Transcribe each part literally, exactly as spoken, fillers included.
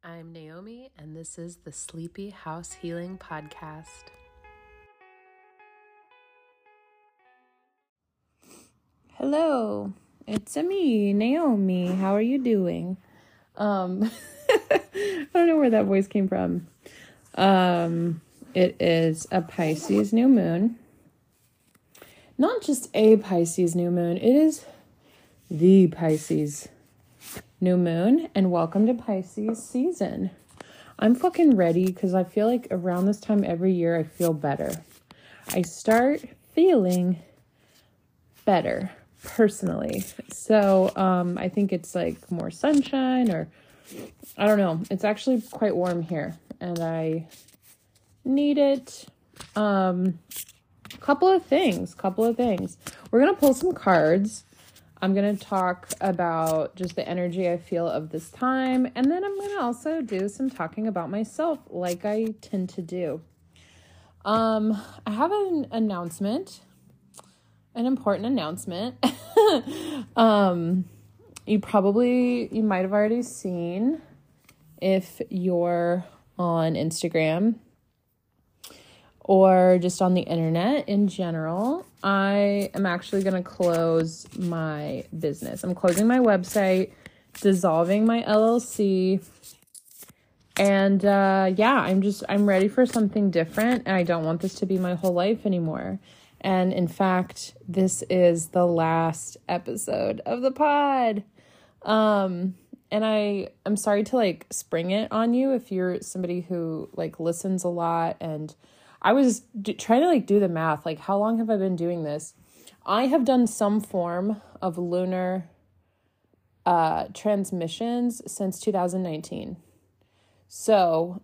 I'm Naomi, and this is the Sleepy House Healing Podcast. Hello, it's me, Naomi. How are you doing? Um, I don't know where that voice came from. Um, it is a Pisces new moon. Not just a Pisces new moon, it is the Pisces new moon, and welcome to Pisces season. I'm fucking ready because I feel like around this time every year I feel better. I start feeling better personally. So um, I think it's like more sunshine, or I don't know. It's actually quite warm here and I need it. Um, couple of things, couple of things. We're going to pull some cards. I'm going to talk about just the energy I feel of this time. And then I'm going to also do some talking about myself like I tend to do. Um, I have an announcement, an important announcement. um, you probably, you might have already seen if you're on Instagram or just on the internet in general. I am actually going to close my business. I'm closing my website, dissolving my L L C. And uh, yeah, I'm just, I'm ready for something different. And I don't want this to be my whole life anymore. And in fact, this is the last episode of the pod. Um, and I, I'm sorry to like spring it on you if you're somebody who like listens a lot. And I was d- trying to like do the math. Like, how long have I been doing this? I have done some form of lunar uh, transmissions since two thousand nineteen. So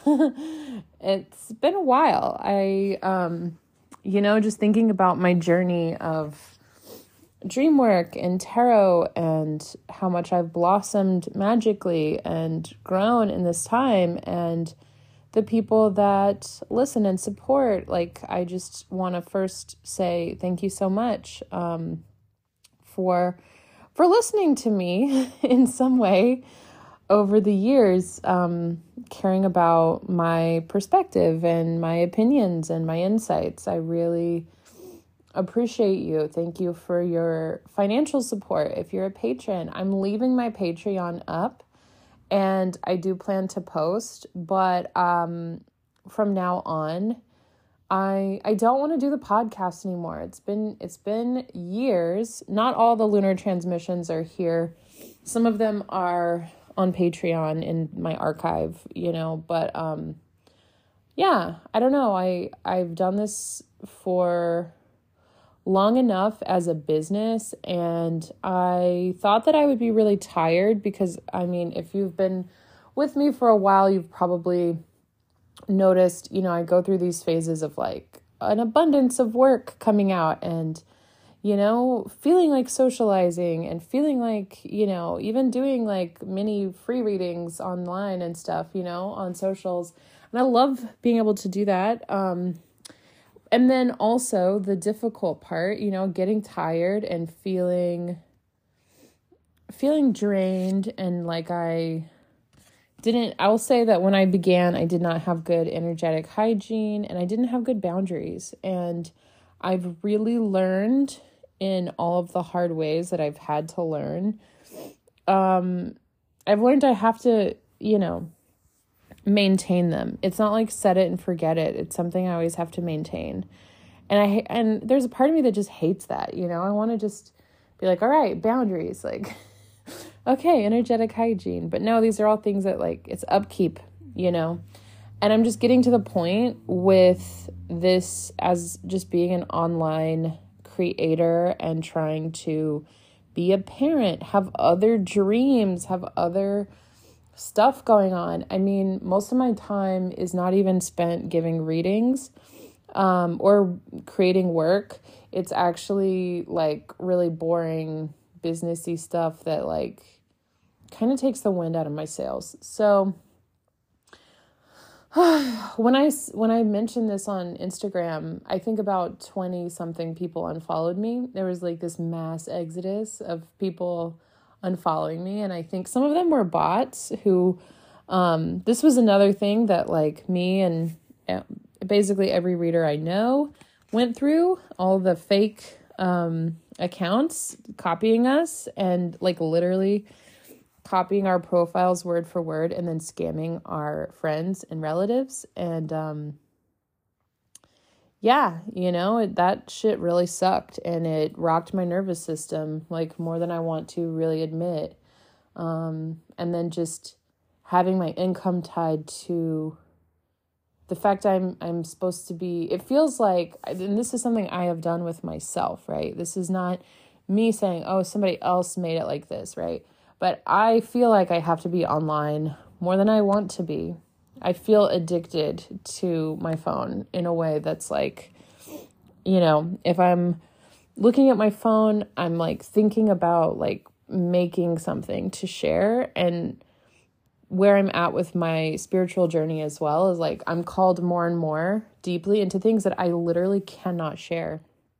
it's been a while. I, um, you know, just thinking about my journey of dream work and tarot and how much I've blossomed magically and grown in this time, and the people that listen and support. Like, I just want to first say thank you so much um, for for listening to me in some way over the years, um, caring about my perspective and my opinions and my insights. I really appreciate you. Thank you for your financial support. If you're a patron, I'm leaving my Patreon up. And I do plan to post, but um, from now on, I I don't want to do the podcast anymore. It's been it's been years. Not all the lunar transmissions are here. Some of them are on Patreon in my archive, you know. But um, yeah, I don't know. I I've done this for long enough as a business, and I thought that I would be really tired because, I mean, if you've been with me for a while, you've probably noticed, you know, I go through these phases of like an abundance of work coming out and, you know, feeling like socializing and feeling like, you know, even doing like mini free readings online and stuff, you know, on socials. And I love being able to do that. Um, And then also the difficult part, you know, getting tired and feeling, feeling drained. And like I didn't, I will say that when I began, I did not have good energetic hygiene and I didn't have good boundaries. And I've really learned in all of the hard ways that I've had to learn. Um, I've learned I have to, you know, maintain them. It's not like set it and forget it. It's something I always have to maintain. And I and there's a part of me that just hates that, you know. I want to just be like, all right, boundaries, like okay, energetic hygiene. But no, these are all things that like it's upkeep, you know. And I'm just getting to the point with this as just being an online creator and trying to be a parent, have other dreams, have other stuff going on. I mean, most of my time is not even spent giving readings um, or creating work. It's actually like really boring businessy stuff that like kind of takes the wind out of my sails. So when I when I mentioned this on Instagram, I think about twenty something people unfollowed me. There was like this mass exodus of people unfollowing me, and I think some of them were bots who Um, this was another thing that like me and uh, basically every reader I know went through, all the fake um, accounts copying us and like literally copying our profiles word for word and then scamming our friends and relatives. And um, yeah, you know, it, that shit really sucked and it rocked my nervous system like more than I want to really admit. Um, and then just having my income tied to the fact I'm I'm supposed to be, it feels like, and this is something I have done with myself, right? This is not me saying, oh, somebody else made it like this, right? But I feel like I have to be online more than I want to be. I feel addicted to my phone in a way that's like, you know, if I'm looking at my phone, I'm like thinking about like making something to share. And where I'm at with my spiritual journey as well is like I'm called more and more deeply into things that I literally cannot share.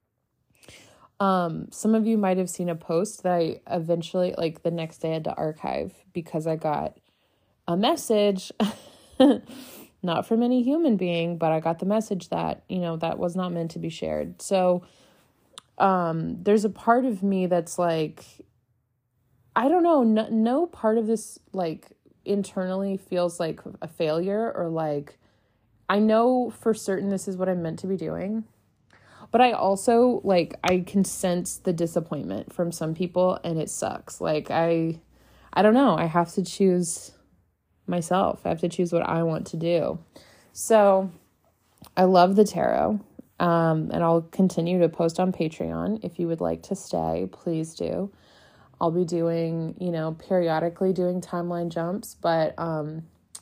Um, some of you might have seen a post that I eventually, like the next day, had to archive because I got a message, not from any human being, but I got the message that, you know, that was not meant to be shared. So um, there's a part of me that's like, I don't know, no, no part of this like internally feels like a failure or like, I know for certain this is what I'm meant to be doing. But I also, like, I can sense the disappointment from some people and it sucks. Like, I, I don't know. I have to choose myself. I have to choose what I want to do. So I love the tarot. Um, and I'll continue to post on Patreon. If you would like to stay, please do. I'll be doing, you know, periodically doing timeline jumps, but um,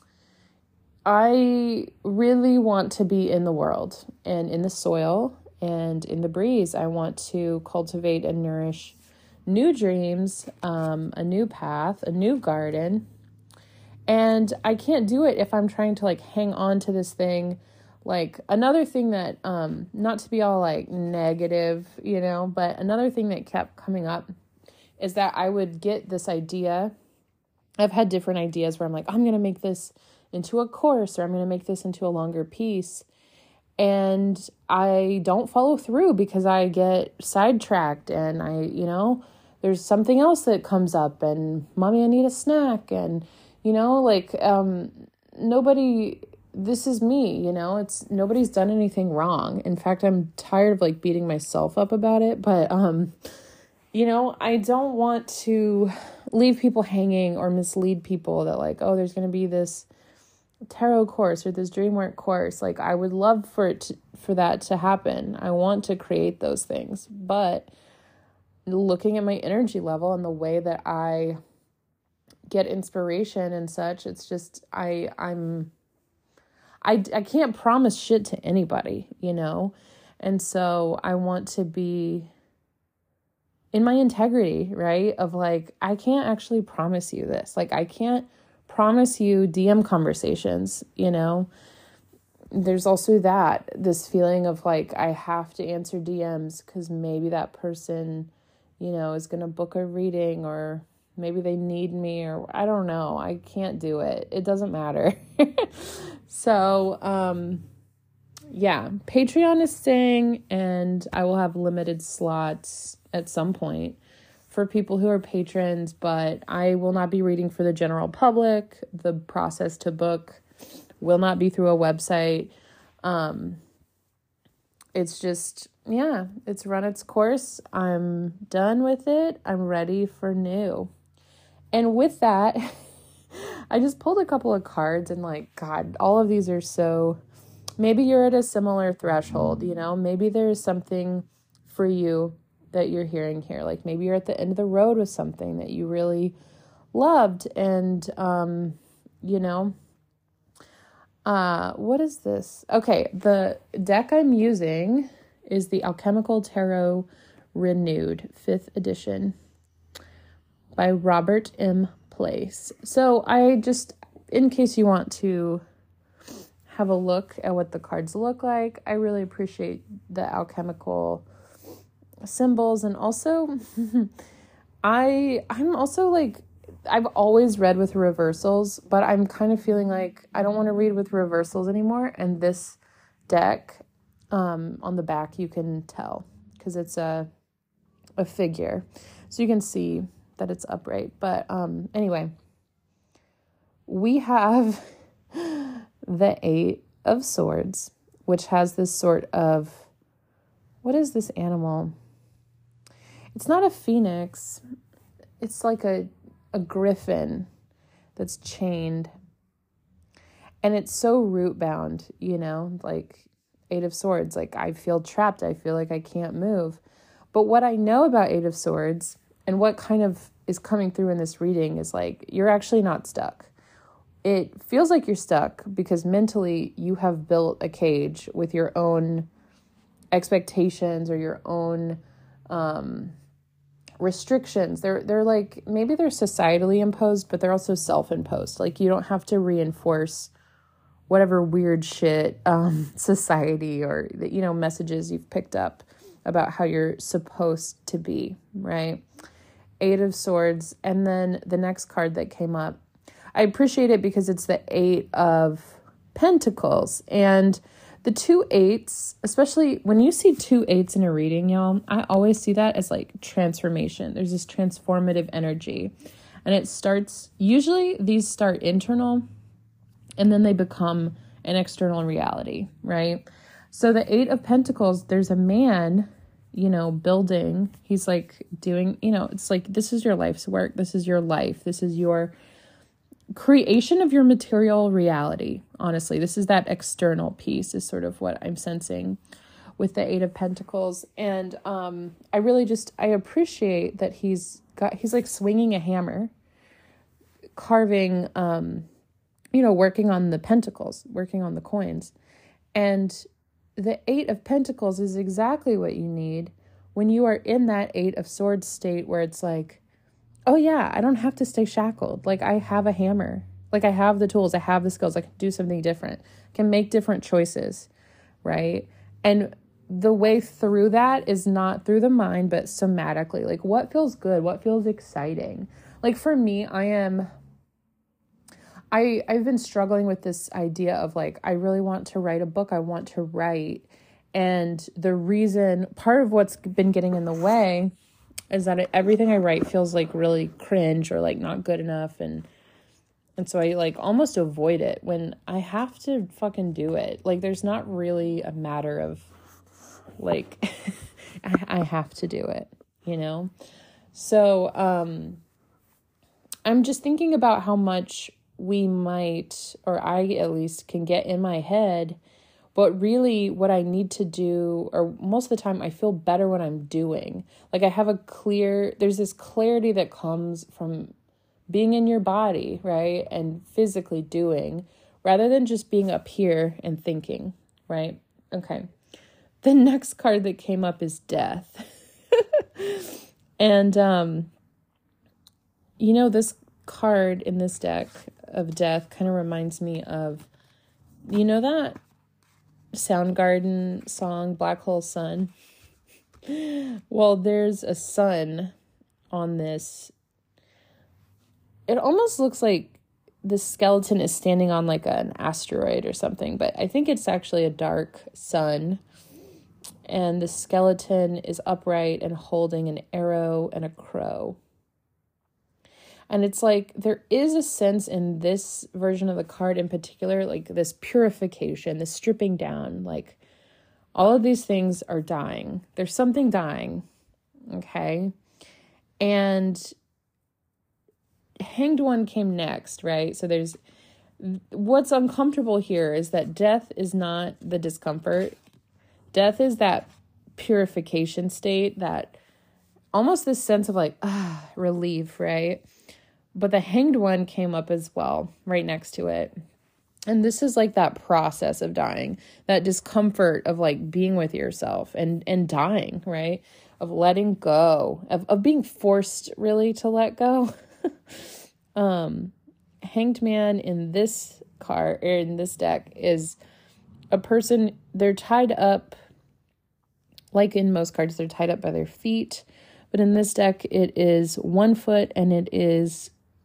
I really want to be in the world and in the soil and in the breeze. I want to cultivate and nourish new dreams, um, a new path, a new garden. And I can't do it if I'm trying to like hang on to this thing. Like another thing that, um, not to be all like negative, you know, but another thing that kept coming up is that I would get this idea. I've had different ideas where I'm like, I'm going to make this into a course or I'm going to make this into a longer piece. And I don't follow through because I get sidetracked and I, you know, there's something else that comes up and mommy, I need a snack. And, you know, like, um, nobody, this is me, you know, it's nobody's done anything wrong. In fact, I'm tired of like beating myself up about it, but, um, you know, I don't want to leave people hanging or mislead people that like, oh, there's going to be this tarot course or this dream work course. Like I would love for it to, for that to happen. I want to create those things, but looking at my energy level and the way that I get inspiration and such, it's just, I, I'm, I, I can't promise shit to anybody, you know? And so I want to be in my integrity, right? Of like, I can't actually promise you this. Like, I can't promise you D M conversations, you know? There's also that, this feeling of like, I have to answer D Ms because maybe that person, you know, is going to book a reading or maybe they need me or I don't know. I can't do it. It doesn't matter. So, um, yeah, Patreon is staying and I will have limited slots at some point for people who are patrons, but I will not be reading for the general public. The process to book will not be through a website. Um, it's just, yeah, it's run its course. I'm done with it. I'm ready for new. And with that, I just pulled a couple of cards and like, God, all of these are so, maybe you're at a similar threshold, you know, maybe there's something for you that you're hearing here. Like maybe you're at the end of the road with something that you really loved. And, um, you know, uh, what is this? Okay. The deck I'm using is the Alchemical Tarot Renewed fifth edition by Robert M. Place. So I just, in case you want to have a look at what the cards look like, I really appreciate the alchemical symbols. And also I I'm also like I've always read with reversals, but I'm kind of feeling like I don't want to read with reversals anymore. And this deck, um, on the back, you can tell because it's a, a figure. So you can see that it's upright. But um, anyway, we have the Eight of Swords, which has this sort of, what is this animal? It's not a phoenix. It's like a, a griffin that's chained. And it's so root bound, you know, like Eight of Swords. Like I feel trapped. I feel like I can't move. But what I know about Eight of Swords and what kind of is coming through in this reading is like, you're actually not stuck. It feels like you're stuck because mentally you have built a cage with your own expectations or your own um, restrictions. They're they're like, maybe they're societally imposed, but they're also self-imposed. Like you don't have to reinforce whatever weird shit um, society or, you know, messages you've picked up about how you're supposed to be, right? Eight of Swords. And then the next card that came up, I appreciate it because it's the Eight of Pentacles. And the two eights, especially when you see two eights in a reading, y'all, I always see that as like transformation. There's this transformative energy. And it starts, usually these start internal and then they become an external reality, right? So the Eight of Pentacles, there's a man, you know, building. He's like doing, you know, it's like, this is your life's work. This is your life. This is your creation of your material reality. Honestly, this is that external piece is sort of what I'm sensing with the Eight of Pentacles. And um, I really just, I appreciate that he's got, he's like swinging a hammer, carving, um, you know, working on the pentacles, working on the coins. And the Eight of Pentacles is exactly what you need when you are in that Eight of Swords state where it's like, oh yeah, I don't have to stay shackled. Like I have a hammer. Like I have the tools. I have the skills. I can do something different. I can make different choices, right? And the way through that is not through the mind, but somatically. Like what feels good? What feels exciting? Like for me, I am... I, I've been struggling with this idea of like, I really want to write a book. I want to write. And the reason, part of what's been getting in the way is that it, everything I write feels like really cringe or like not good enough. And, and so I like almost avoid it when I have to fucking do it. Like there's not really a matter of like, I, I have to do it, you know? So, um, I'm just thinking about how much we might, or I at least can get in my head, but really what I need to do, or most of the time I feel better when I'm doing. Like I have a clear, there's this clarity that comes from being in your body, right? And physically doing, rather than just being up here and thinking, right? Okay. The next card that came up is Death. And, um, you know, this card in this deck of Death kind of reminds me of, you know, that Soundgarden song Black Hole Sun? Well, there's a sun on this. It almost looks like the skeleton is standing on like an asteroid or something, but I think it's actually a dark sun. And the skeleton is upright and holding an arrow and a crow. And it's like, there is a sense in this version of the card in particular, like this purification, this stripping down, like all of these things are dying. There's something dying. Okay. And Hanged One came next, right? So there's, what's uncomfortable here is that death is not the discomfort. Death is that purification state, that almost this sense of like, ah, relief, right? But the Hanged One came up as well, right next to it. And this is like that process of dying, that discomfort of like being with yourself and, and dying, right? Of letting go, of, of being forced really to let go. um, Hanged Man in this card, or in this deck, is a person, they're tied up, like in most cards, they're tied up by their feet. But in this deck, it is one foot and it is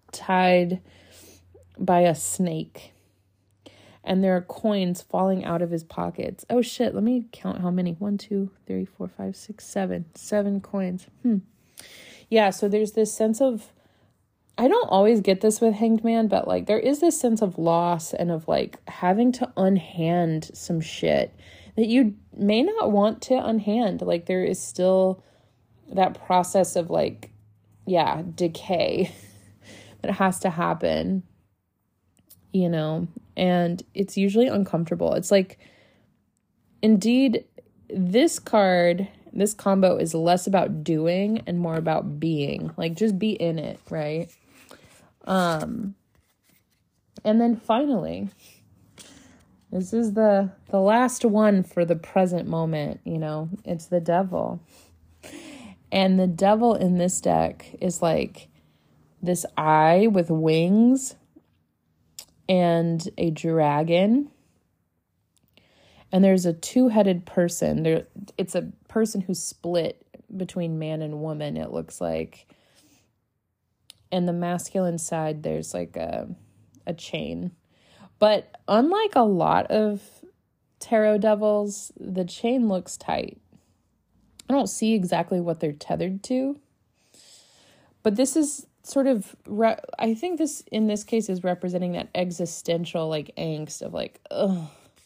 tied by a snake. And there are coins falling out of his pockets. Oh shit, let me count how many. One, two, three, four, five, six, seven. Seven coins. Hmm. Yeah, so there's this sense of, I don't always get this with Hanged Man, but like there is this sense of loss and of like having to unhand some shit that you may not want to unhand. Like there is still that process of like, yeah, decay that has to happen, you know, and it's usually uncomfortable. It's like, indeed, this card, this combo is less about doing and more about being, like just be in it, right? Um, and then finally, this is the, the last one for the present moment, you know, it's the devil. And the devil in this deck is like this eye with wings and a dragon. And there's a two-headed person. There, it's a person who's split between man and woman, it looks like. And the masculine side, there's like a, a chain. But unlike a lot of tarot devils, the chain looks tight. I don't see exactly what they're tethered to. But this is sort of, re- I think this, in this case, is representing that existential, like, angst of like, ugh.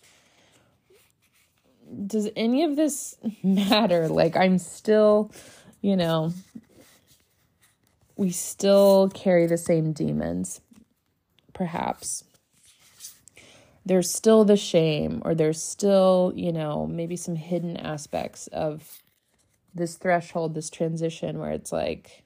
Does any of this matter? Like, I'm still, you know, we still carry the same demons, perhaps. There's still the shame, or there's still, you know, maybe some hidden aspects of this threshold, this transition where it's like,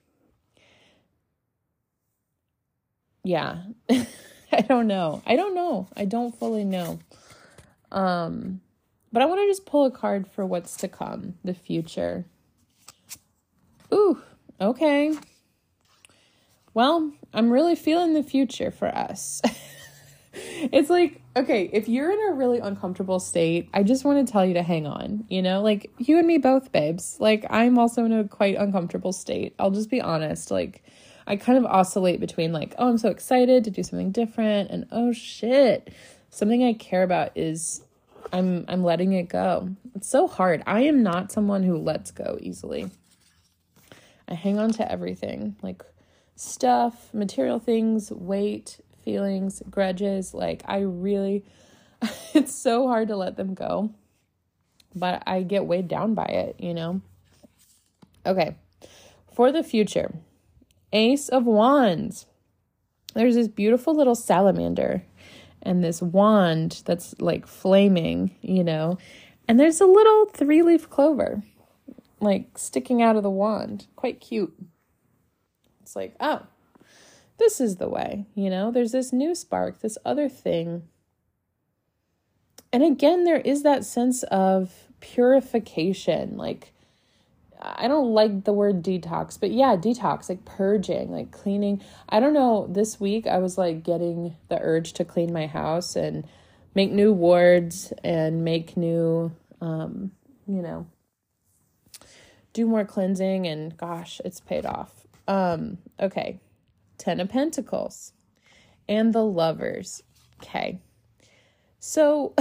yeah, I don't know. I don't know. I don't fully know. Um, but I want to just pull a card for what's to come, the future. Ooh, okay. Well, I'm really feeling the future for us. It's like, okay, if you're in a really uncomfortable state, I just want to tell you to hang on, you know, like you and me both, babes. Like I'm also in a quite uncomfortable state. I'll just be honest. Like I kind of oscillate between like, oh, I'm so excited to do something different. And oh shit, something I care about is I'm, I'm letting it go. It's so hard. I am not someone who lets go easily. I hang on to everything, like stuff, material things, weight, feelings, grudges. Like I really, it's so hard to let them go, but I get weighed down by it, you know? Okay. For the future, Ace of Wands. There's this beautiful little salamander and this wand that's like flaming, you know, and there's a little three-leaf clover like sticking out of the wand. Quite cute. It's like, oh, this is the way, you know, there's this new spark, this other thing. And again, there is that sense of purification. Like, I don't like the word detox, but yeah, detox, like purging, like cleaning. I don't know, this week I was like getting the urge to clean my house and make new wards and make new, um, you know, do more cleansing, and gosh, it's paid off. Um, okay. Ten of Pentacles and the Lovers. Okay. So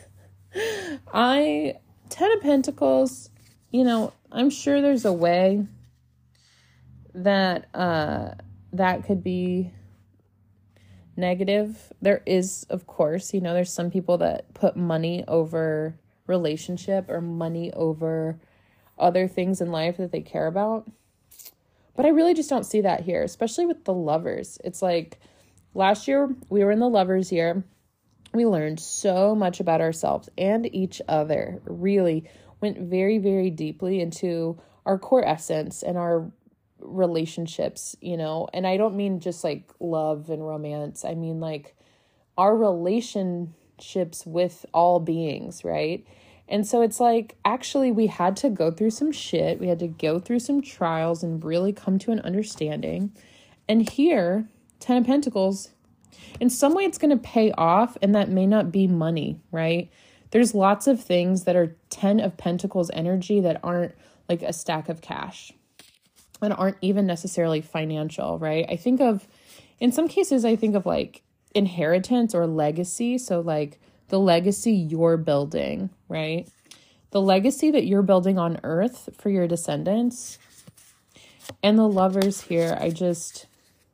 I, Ten of Pentacles, you know, I'm sure there's a way that, uh, that could be negative. There is, of course, you know, there's some people that put money over relationship or money over other things in life that they care about. But I really just don't see that here, especially with the Lovers. It's like last year we were in the Lovers year. We learned so much about ourselves and each other. Really went very, very deeply into our core essence and our relationships, you know. And I don't mean just like love and romance. I mean like our relationships with all beings, right? And so it's like, actually, we had to go through some shit. We had to go through some trials and really come to an understanding. And here, Ten of Pentacles, in some way it's going to pay off, and that may not be money, right? There's lots of things that are Ten of Pentacles energy that aren't like a stack of cash and aren't even necessarily financial, right? I think of in some cases, I think of like inheritance or legacy. So like the legacy you're building, right? The legacy that you're building on earth for your descendants. And the Lovers here, I just,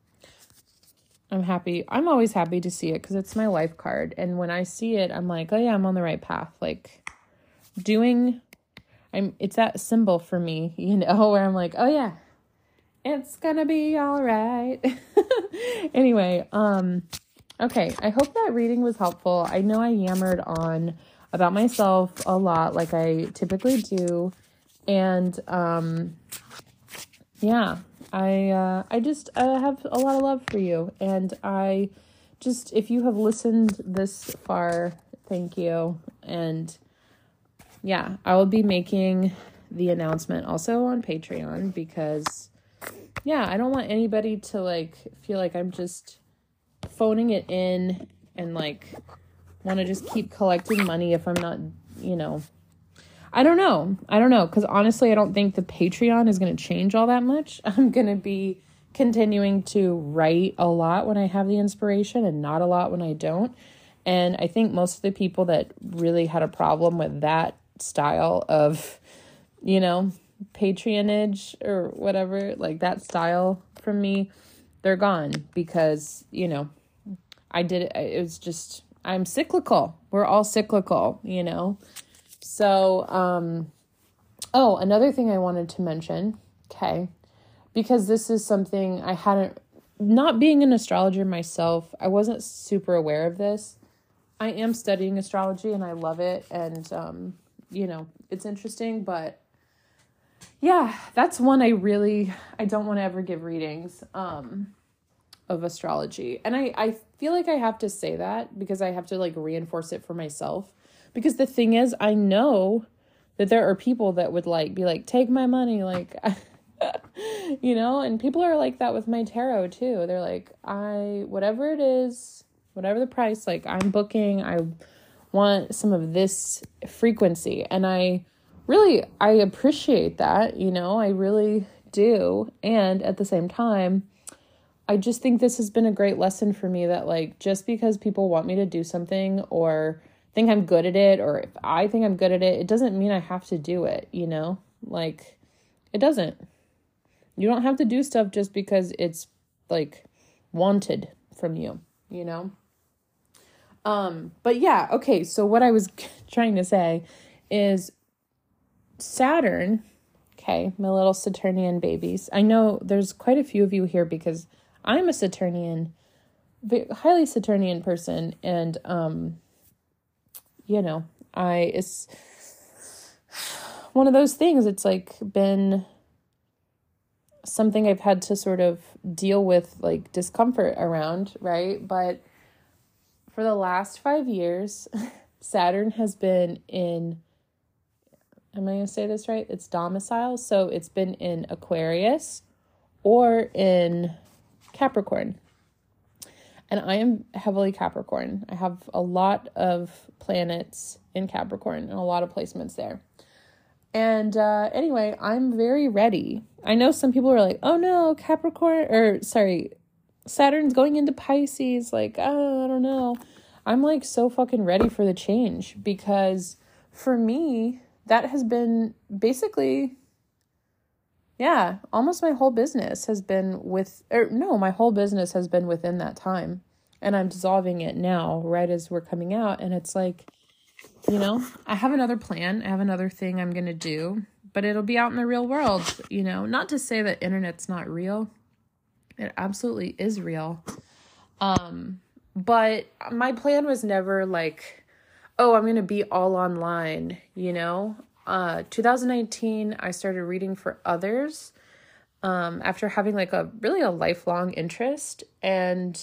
I'm happy. I'm always happy to see it because it's my life card. And when I see it, I'm like, oh yeah, I'm on the right path. Like doing, I'm, it's that symbol for me, you know, where I'm like, oh yeah, it's gonna be all right. Anyway, um, okay. I hope that reading was helpful. I know I yammered on about myself a lot, like I typically do. And, um, yeah, I, uh, I just, uh, have a lot of love for you. And I just, if you have listened this far, thank you. And yeah, I will be making the announcement also on Patreon because yeah, I don't want anybody to like feel like I'm just phoning it in and like want to just keep collecting money if I'm not, you know, I don't know. I don't know. Because honestly, I don't think the Patreon is going to change all that much. I'm going to be continuing to write a lot when I have the inspiration and not a lot when I don't. And I think most of the people that really had a problem with that style of, you know, patronage or whatever, like that style from me, they're gone because, you know, I did it. It was just, I'm cyclical. We're all cyclical, you know? So, um, oh, another thing I wanted to mention, okay, because this is something I hadn't, not being an astrologer myself, I wasn't super aware of this. I am studying astrology and I love it. And, um, you know, it's interesting, but yeah, that's one I really, I don't want to ever give readings, um, of astrology. And I, I feel like I have to say that because I have to like reinforce it for myself. Because the thing is, I know that there are people that would like be like, take my money, like, you know, and people are like that with my tarot too. They're like, I, whatever it is, whatever the price, like I'm booking, I want some of this frequency. And I really, I appreciate that, you know, I really do. And at the same time, I just think this has been a great lesson for me that like, just because people want me to do something or think I'm good at it, or if I think I'm good at it, it doesn't mean I have to do it, you know, like it doesn't. You don't have to do stuff just because it's like wanted from you, you know? Um, but yeah, okay. So what I was trying to say is Saturn, okay, my little Saturnian babies. I know there's quite a few of you here because I'm a Saturnian, highly Saturnian person. And, um, you know, I, it's one of those things. It's like been something I've had to sort of deal with like discomfort around, right? But for the last five years, Saturn has been in, am I going to say this right? It's domicile. So it's been in Aquarius or in Capricorn. And I am heavily Capricorn. I have a lot of planets in Capricorn and a lot of placements there. And uh, anyway, I'm very ready. I know some people are like, oh no, Capricorn, or sorry, Saturn's going into Pisces. Like, oh, I don't know. I'm like so fucking ready for the change because for me, that has been basically, yeah, almost my whole business has been with, or no, my whole business has been within that time. And I'm dissolving it now, right as we're coming out. And it's like, you know, I have another plan. I have another thing I'm going to do, but it'll be out in the real world, you know, not to say that internet's not real. It absolutely is real. Um, but my plan was never like, oh, I'm going to be all online, you know. Uh, two thousand nineteen, I started reading for others um, after having like a really a lifelong interest. And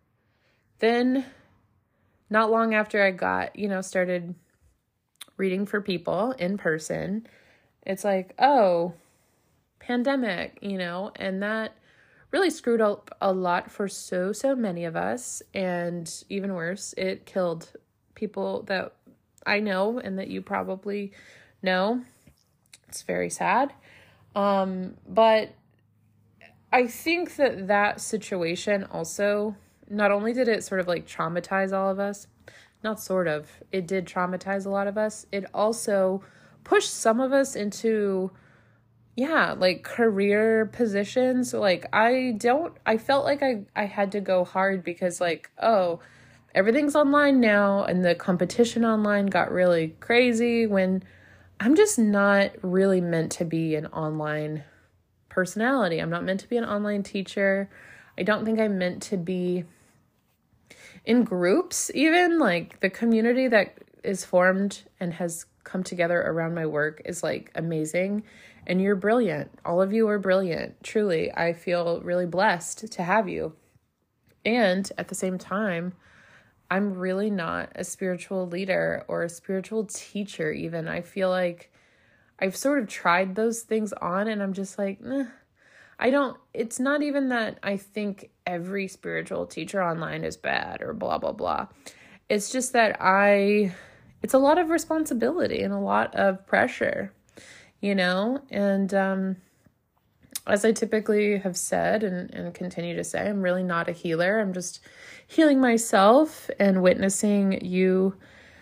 then not long after I got, you know, started reading for people in person, it's like, oh, pandemic, you know, and that really screwed up a lot for so, so many of us. And even worse, it killed people that I know and that you probably know. It's very sad. Um, but I think that that situation also, not only did it sort of like traumatize all of us, not sort of, it did traumatize a lot of us. It also pushed some of us into, yeah, like career positions. Like I don't, I felt like I, I had to go hard because like, oh, everything's online now and the competition online got really crazy when I'm just not really meant to be an online personality. I'm not meant to be an online teacher. I don't think I'm meant to be in groups, even like the community that is formed and has come together around my work is like amazing. And you're brilliant. All of you are brilliant. Truly, I feel really blessed to have you. And at the same time, I'm really not a spiritual leader or a spiritual teacher even. I feel like I've sort of tried those things on and I'm just like, eh, I don't, it's not even that I think every spiritual teacher online is bad or blah, blah, blah. It's just that I, it's a lot of responsibility and a lot of pressure, you know? And um, as I typically have said and, and continue to say, I'm really not a healer. I'm just healing myself and witnessing you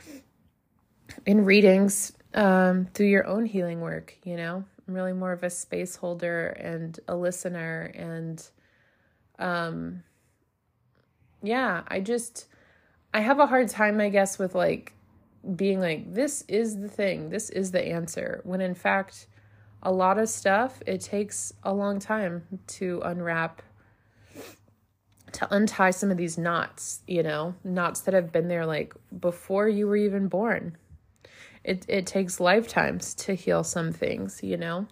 in readings um, through your own healing work, you know? I'm really more of a space holder and a listener and um, yeah, I just, I have a hard time, I guess, with like being like, this is the thing, this is the answer. When in fact, a lot of stuff, it takes a long time to unwrap, to untie some of these knots, you know, knots that have been there like before you were even born. It it takes lifetimes to heal some things, you know.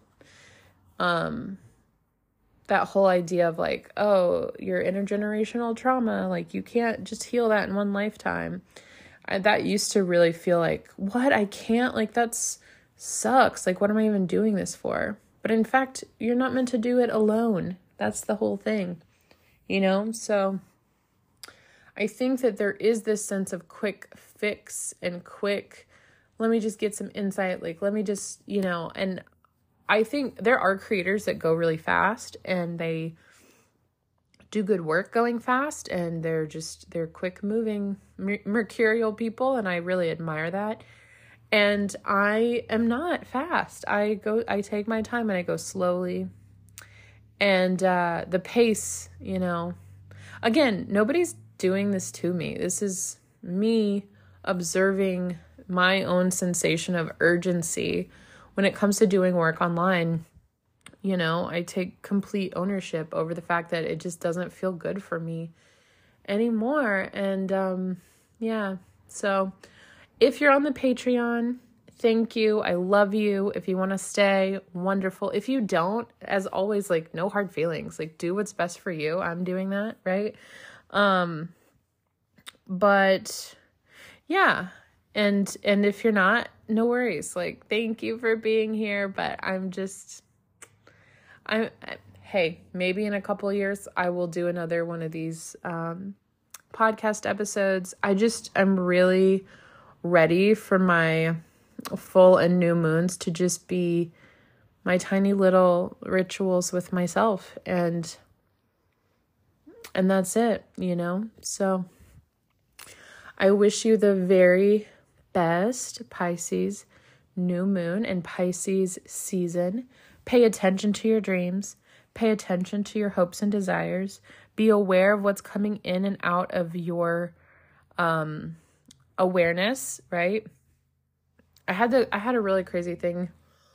Um, that whole idea of like, oh, your intergenerational trauma, like you can't just heal that in one lifetime. I, that used to really feel like, what? I can't, like that's sucks. Like, what am I even doing this for? But in fact, you're not meant to do it alone. That's the whole thing, you know? So I think that there is this sense of quick fix and quick, let me just get some insight. Like, let me just, you know, and I think there are creators that go really fast and they do good work going fast and they're just, they're quick moving mer- mercurial people. And I really admire that. And I am not fast. I go, I take my time and I go slowly. And uh, the pace, you know, again, nobody's doing this to me. This is me observing my own sensation of urgency when it comes to doing work online. You know, I take complete ownership over the fact that it just doesn't feel good for me anymore. And um, yeah, so if you're on the Patreon, thank you. I love you. If you want to stay, wonderful. If you don't, as always, like no hard feelings, like do what's best for you. I'm doing that, right? Um, but yeah. And, and if you're not, no worries. Like, thank you for being here, but I'm just, I, I hey, maybe in a couple of years, I will do another one of these, um, podcast episodes. I just, I'm really ready for my full and new moons to just be my tiny little rituals with myself. And, and that's it, you know? So I wish you the very best Pisces new moon and Pisces season. Pay attention to your dreams. Pay attention to your hopes and desires. Be aware of what's coming in and out of your um, awareness, right? I had the I had a really crazy thing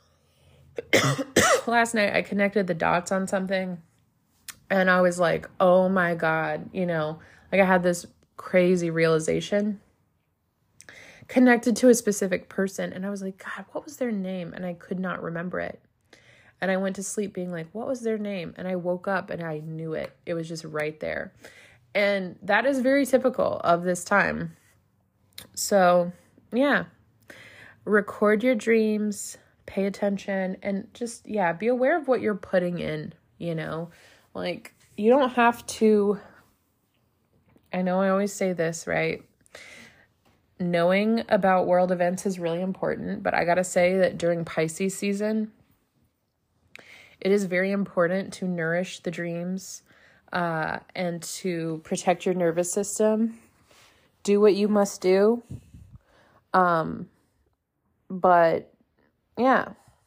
last night. I connected the dots on something and I was like, oh my God, you know, like I had this crazy realization connected to a specific person. And I was like, God, what was their name? And I could not remember it. And I went to sleep being like, what was their name? And I woke up and I knew it. It was just right there. And that is very typical of this time. So yeah, record your dreams, pay attention, and just, yeah, be aware of what you're putting in, you know, like you don't have to, I know I always say this, right? Knowing about world events is really important, but I gotta say that during Pisces season, It is very important to nourish the dreams uh, and to protect your nervous system. Do what you must do. Um, but yeah,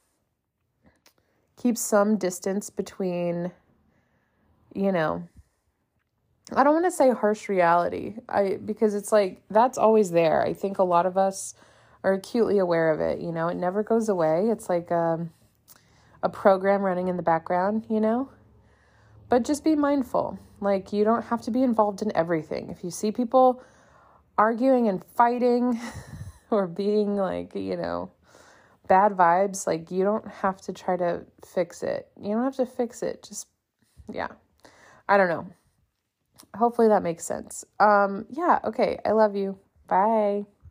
keep some distance between, you know, I don't want to say harsh reality, I because it's like, that's always there. I think a lot of us are acutely aware of it, you know, it never goes away. It's like um, a program running in the background, you know, but just be mindful. Like, you don't have to be involved in everything. If you see people arguing and fighting or being like, you know, bad vibes, like, you don't have to try to fix it. You don't have to fix it. Just, yeah, I don't know. Hopefully that makes sense. Um, yeah. Okay. I love you. Bye.